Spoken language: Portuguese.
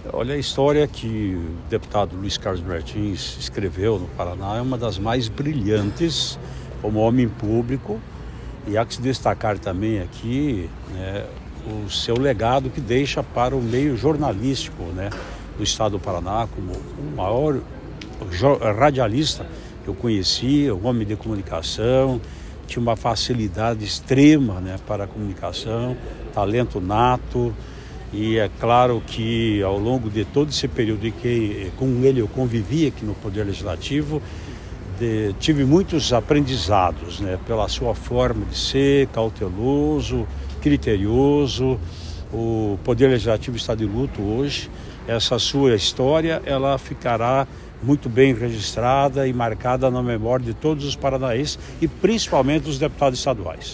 Olha, a história que o deputado Luiz Carlos Martins escreveu no Paraná é uma das mais brilhantes como homem público, e há que se destacar também aqui, né, o seu legado que deixa para o meio jornalístico, né, do estado do Paraná, como o maior radialista que eu conheci, um homem de comunicação, tinha uma facilidade extrema, né, para a comunicação, talento nato. E é claro que ao longo de todo esse período em que com ele eu convivi aqui no Poder Legislativo, tive muitos aprendizados, né, pela sua forma de ser, cauteloso, criterioso. O Poder Legislativo está de luto hoje. Essa sua história, ela ficará muito bem registrada e marcada na memória de todos os paranaenses e principalmente dos deputados estaduais.